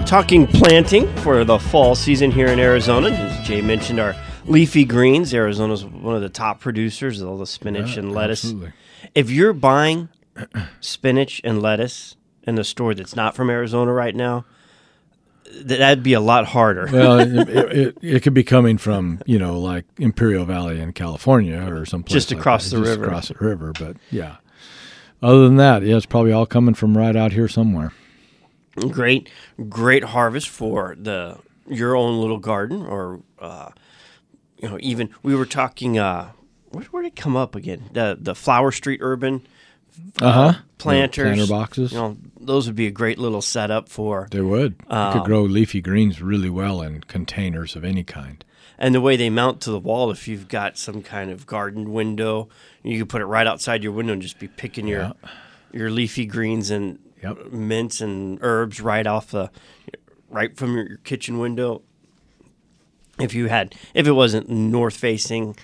Talking planting for the fall season here in Arizona. As Jay mentioned, our leafy greens. Arizona's one of the top producers of all the spinach and lettuce. Absolutely. If you're buying spinach and lettuce in a store that's not from Arizona right now, that'd be a lot harder. Well, it could be coming from, like Imperial Valley in California or someplace Just across the river. Across the river, but yeah. Other than that, it's probably all coming from right out here somewhere. Great harvest for your own little garden, or even we were talking. Where did it come up again? The Flower Street Urban planters, planter boxes. Those would be a great little setup for. They would. You could grow leafy greens really well in containers of any kind. And the way they mount to the wall, if you've got some kind of garden window, you could put it right outside your window and just be picking your leafy greens and mints and herbs right from your kitchen window. If it wasn't north facing,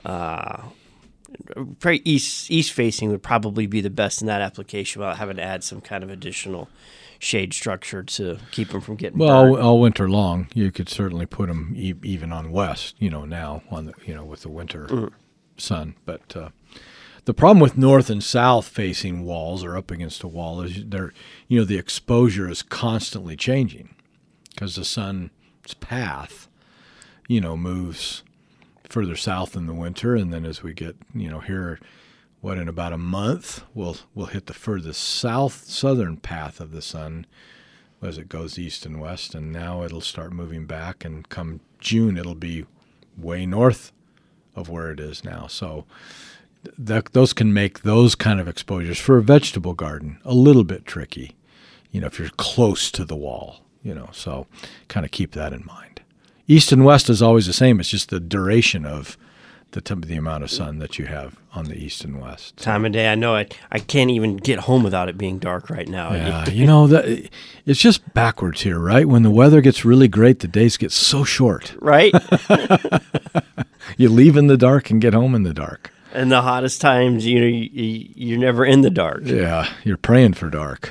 probably east facing would probably be the best in that application without having to add some kind of additional shade structure to keep them from getting burned. All winter long, you could certainly put them even on west, now on the, with the winter sun. But the problem with north and south facing walls or up against a wall is the exposure is constantly changing because the sun's path, moves further south in the winter, and then as we get, here, in about a month, we'll hit the furthest southern path of the sun as it goes east and west, and now it'll start moving back, and come June, it'll be way north of where it is now. So those can make those kind of exposures for a vegetable garden a little bit tricky, if you're close to the wall, so kind of keep that in mind. East and west is always the same. It's just the duration of the amount of sun that you have on the east and west. Time of day. I know I can't even get home without it being dark right now. Yeah, it's just backwards here, right? When the weather gets really great, the days get so short. Right? You leave in the dark and get home in the dark. And the hottest times, you're never in the dark. Yeah, you're praying for dark.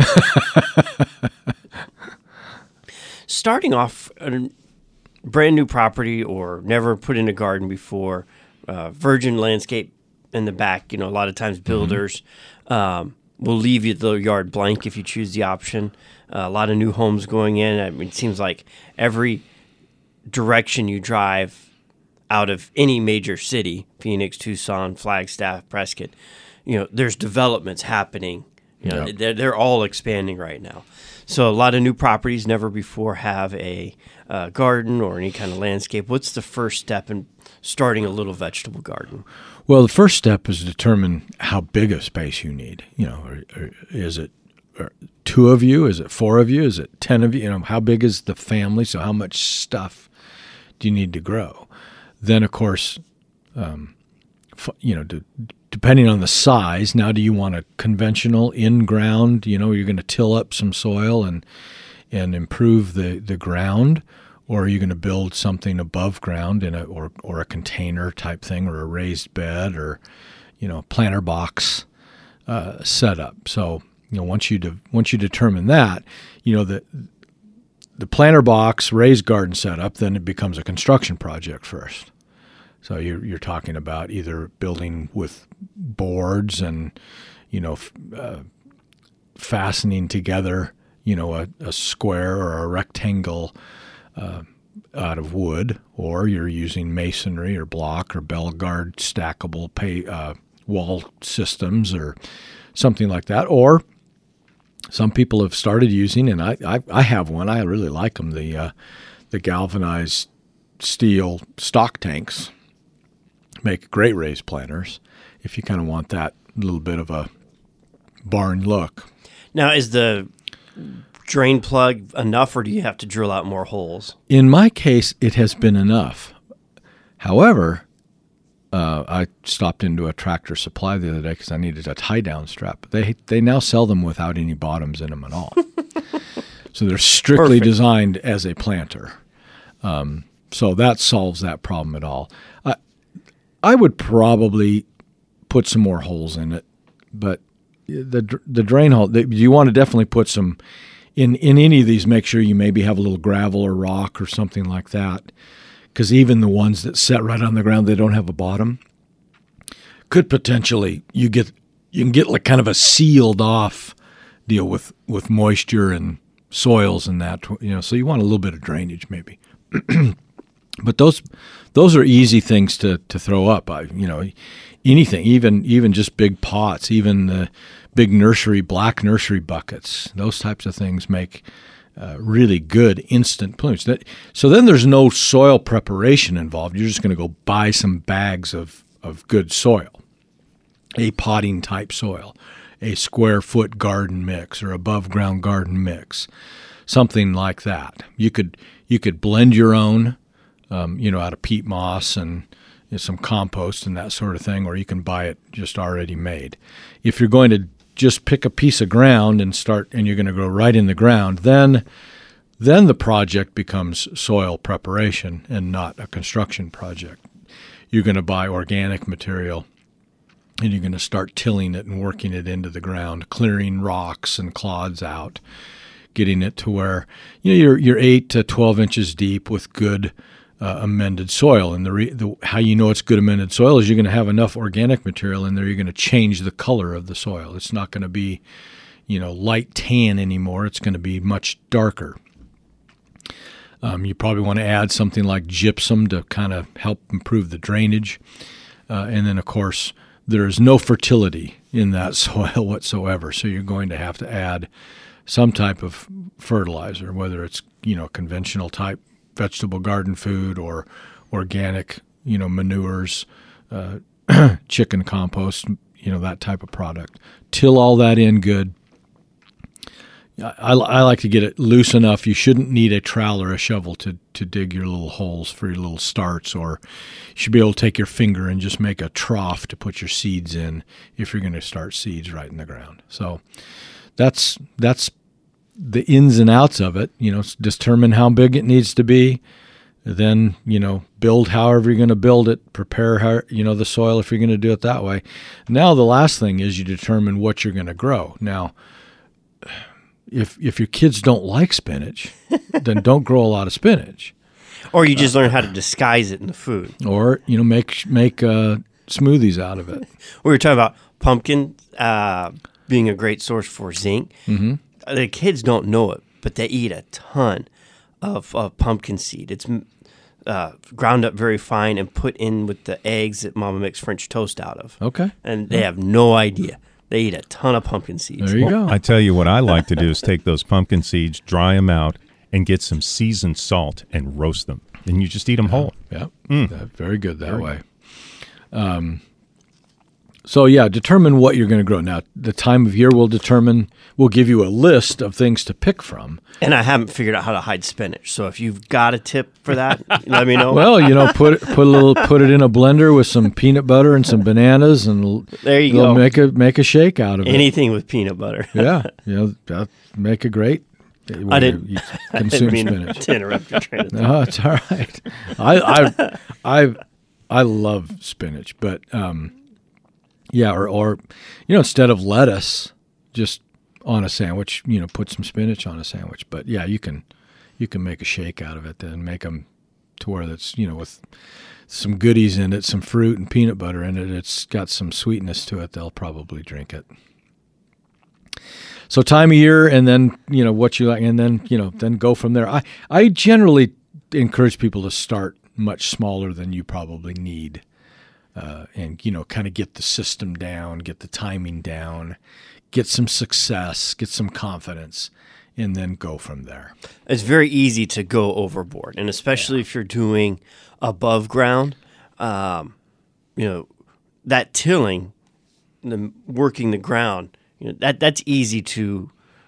Starting off a brand new property or never put in a garden before, virgin landscape in the back. A lot of times builders will leave you the yard blank if you choose the option. A lot of new homes going in. I mean, it seems like every direction you drive out of any major city, Phoenix, Tucson, Flagstaff, Prescott, there's developments happening. They're all expanding right now. So a lot of new properties never before have a garden or any kind of landscape. What's the first step in starting a little vegetable garden? Well, the first step is to determine how big a space you need. Is it 2 of you? Is it 4 of you? Is it 10 of you? How big is the family? So how much stuff do you need to grow? Then, of course, depending on the size, now do you want a conventional in-ground, you're going to till up some soil and improve the ground, or are you going to build something above ground in or a container type thing, or a raised bed, or planter box setup? So once you determine that, the planter box raised garden setup, then it becomes a construction project first. So you're talking about either building with boards and fastening together a square or a rectangle out of wood, or you're using masonry or block or Belgard stackable wall systems or something like that. Or some people have started using, and I have one, I really like them, the galvanized steel stock tanks. Make great raised planters if you kind of want that little bit of a barn look. Now, is the drain plug enough, or do you have to drill out more holes? In my case, it has been enough. However, I stopped into a Tractor Supply the other day because I needed a tie-down strap. They now sell them without any bottoms in them at all. So they're strictly designed as a planter. So that solves that problem at all. I would probably put some more holes in it, but the drain hole, you want to definitely put some in any of these, make sure you maybe have a little gravel or rock or something like that, because even the ones that set right on the ground, they don't have a bottom, could potentially you can get like kind of a sealed off deal with moisture and soils and that, so you want a little bit of drainage maybe. But those are easy things to throw up. Anything, even just big pots, even the big black nursery buckets, those types of things make really good instant plumes. So then there's no soil preparation involved. You're just going to go buy some bags of good soil, a potting type soil, a square foot garden mix or above ground garden mix, something like that. You could blend your own, out of peat moss and some compost and that sort of thing, or you can buy it just already made. If you're going to just pick a piece of ground and you're going to go right in the ground, then the project becomes soil preparation and not a construction project. You're going to buy organic material and you're going to start tilling it and working it into the ground, clearing rocks and clods out, getting it to where you're 8 to 12 inches deep with good amended soil. And how you know it's good amended soil is you're going to have enough organic material in there. You're going to change the color of the soil. It's not going to be, light tan anymore. It's going to be much darker. You probably want to add something like gypsum to kind of help improve the drainage. And then, of course, there is no fertility in that soil whatsoever. So you're going to have to add some type of fertilizer, whether it's, conventional type vegetable garden food or organic, manures, chicken compost, that type of product. Till all that in good. I like to get it loose enough. You shouldn't need a trowel or a shovel to dig your little holes for your little starts, or you should be able to take your finger and just make a trough to put your seeds in if you're going to start seeds right in the ground. So that's the ins and outs of it. Determine how big it needs to be. Then, build however you're going to build it. Prepare the soil if you're going to do it that way. Now the last thing is you determine what you're going to grow. Now, if your kids don't like spinach, then don't grow a lot of spinach. Or you just learn how to disguise it in the food. Or, make smoothies out of it. We were talking about pumpkin being a great source for zinc. Mm-hmm. The kids don't know it, but they eat a ton of pumpkin seed. It's ground up very fine and put in with the eggs that Mama makes French toast out of. Okay. And they have no idea. They eat a ton of pumpkin seeds. There you go. I tell you what I like to do is take those pumpkin seeds, dry them out, and get some seasoned salt and roast them. And you just eat them whole. Yeah, very good that way. So, determine what you're going to grow. Now, the time of year will give you a list of things to pick from. And I haven't figured out how to hide spinach. So if you've got a tip for that, let me know. Well, put it in a blender with some peanut butter and some bananas, and there you go. Make a shake out of it. Anything with peanut butter. That make a great. I didn't mean spinach. To interrupt your train of thought. No, it's all right. I love spinach, but or instead of lettuce, just on a sandwich, put some spinach on a sandwich. But you can make a shake out of it and make them to where that's with some goodies in it, some fruit and peanut butter in it. It's got some sweetness to it. They'll probably drink it. So time of year, and then what you like, and then then go from there. I generally encourage people to start much smaller than you probably need. And kind of get the system down, get the timing down, get some success, get some confidence, and then go from there. It's very easy to go overboard, and especially if you're doing above ground, that tilling, working the ground, that's easy to,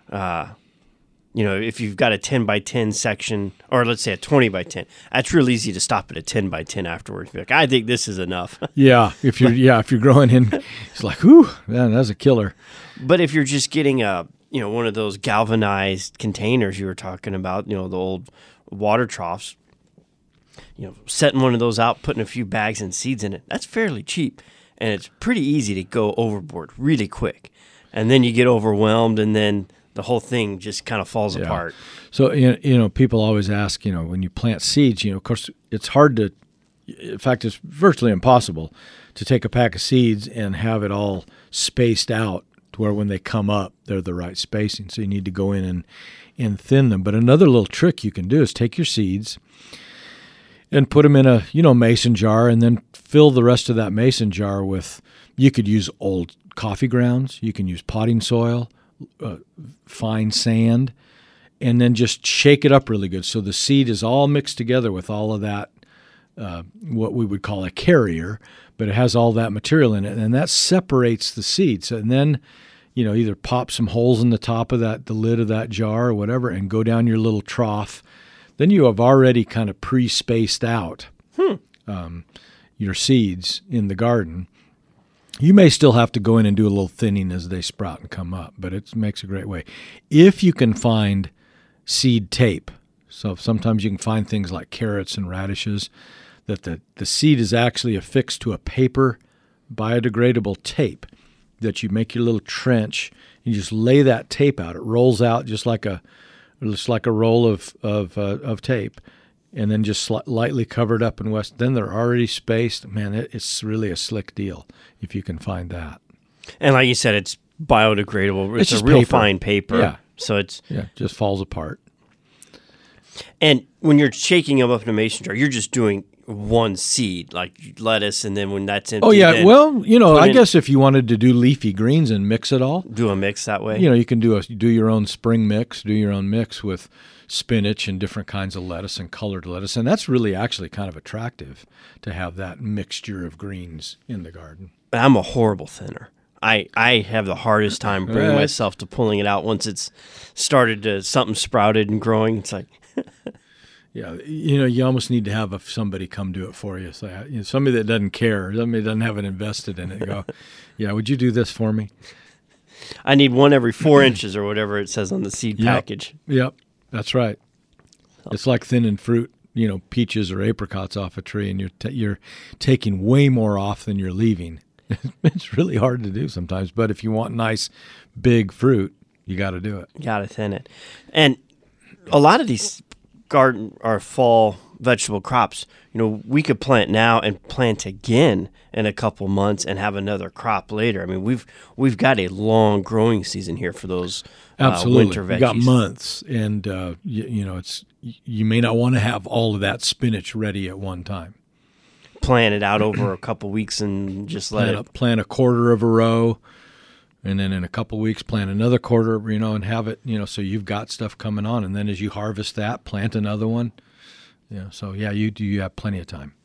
if you've got a 10 by 10 section, or let's say a 20 by 10, that's real easy to stop at a 10 by 10 afterwards. Be like, I think this is enough. If you're growing in, it's like, whew, man, that's a killer. But if you're just getting one of those galvanized containers you were talking about, the old water troughs, setting one of those out, putting a few bags and seeds in it, that's fairly cheap, and it's pretty easy to go overboard really quick. And then you get overwhelmed, and then the whole thing just kind of falls apart. So, people always ask, when you plant seeds, of course, it's hard to, in fact, it's virtually impossible to take a pack of seeds and have it all spaced out to where when they come up, they're the right spacing. So you need to go in and thin them. But another little trick you can do is take your seeds and put them in a, mason jar, and then fill the rest of that mason jar with, you could use old coffee grounds, you can use potting soil, fine sand, and then just shake it up really good. So the seed is all mixed together with all of that, what we would call a carrier, but it has all that material in it, and that separates the seeds. And then, either pop some holes in the top of the lid of that jar or whatever, and go down your little trough. Then you have already kind of pre-spaced out your seeds in the garden. You may still have to go in and do a little thinning as they sprout and come up, but it makes a great way. If you can find seed tape, so sometimes you can find things like carrots and radishes, that the seed is actually affixed to a paper biodegradable tape, that you make your little trench, you just lay that tape out. It rolls out just like a roll of tape, and then just lightly covered up in west. Then they're already spaced. Man, it's really a slick deal if you can find that. And like you said, it's biodegradable. It's just a real paper. fine paper. Yeah. So it just falls apart. And when you're shaking them up in a mason jar, you're just doing one seed, like lettuce, and then when that's empty, Oh, yeah. then Well, I guess if you wanted to do leafy greens and mix it all, do a mix that way. you can do your own spring mix, do your own mix with spinach and different kinds of lettuce and colored lettuce. And that's really actually kind of attractive to have that mixture of greens in the garden. I'm a horrible thinner. I have the hardest time bringing Right. myself to pulling it out once it's started to something sprouted and growing. It's like, Yeah, you almost need to have somebody come do it for you. So, somebody that doesn't care, somebody that doesn't have it invested in it. Go, yeah, would you do this for me? I need one every 4 inches or whatever it says on the seed package. Yep, that's right. It's like thinning fruit, peaches or apricots off a tree, and you're taking way more off than you're leaving. It's really hard to do sometimes, but if you want nice, big fruit, you got to do it. Got to thin it. And a lot of these garden or fall vegetable crops, we could plant now and plant again in a couple months and have another crop later. I mean, we've got a long growing season here for those Absolutely. winter veggies. You got months, and you may not want to have all of that spinach ready at one time. Plant it out over a couple weeks and just Plant a quarter of a row, and then in a couple weeks plant another quarter, and have it, so you've got stuff coming on. And then as you harvest that, plant another one. So yeah, you have plenty of time.